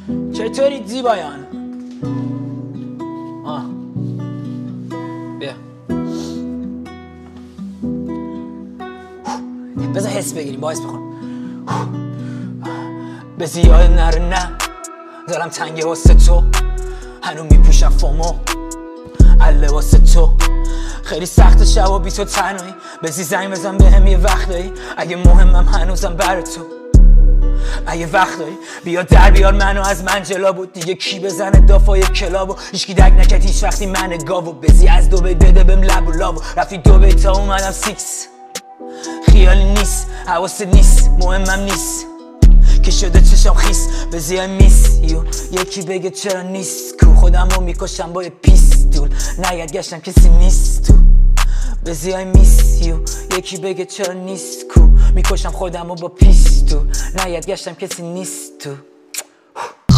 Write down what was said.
چطوری زیبایان؟ بیا بذار حس بگیریم، باعث بخونم. به زیاد نره نه دارم تنگه واسه تو، هنو میپوشم فومو عله واسه تو. خیلی سخت شب و بی تو تنهایی، بزی زنگ بزن بهم یه وقت داری، اگه مهمم هنوزم بر تو. اگه وقت داری بیا در بیار منو از من جلا بود، دیگه کی بزنه دافای کلابو، هیچکی دگ نکرد هیچ وقتی من گاوو. بزی از دو بیت بده بهم لب و لابو، رفتی دو بیت تا اومدم سیکس. خیالی نیست حواست نیست مهمم نیست که شده چشم خیس. بزی I miss you یکی بگه چرا نیست کو، خودم رو میکشم با یه پیستول نگرد گشتم کسی نیست تو. بزی I miss you یکی بگه چرا نیست کو، میکشم خودم رو با پیستول نگرد گشتم کسی نیست تو.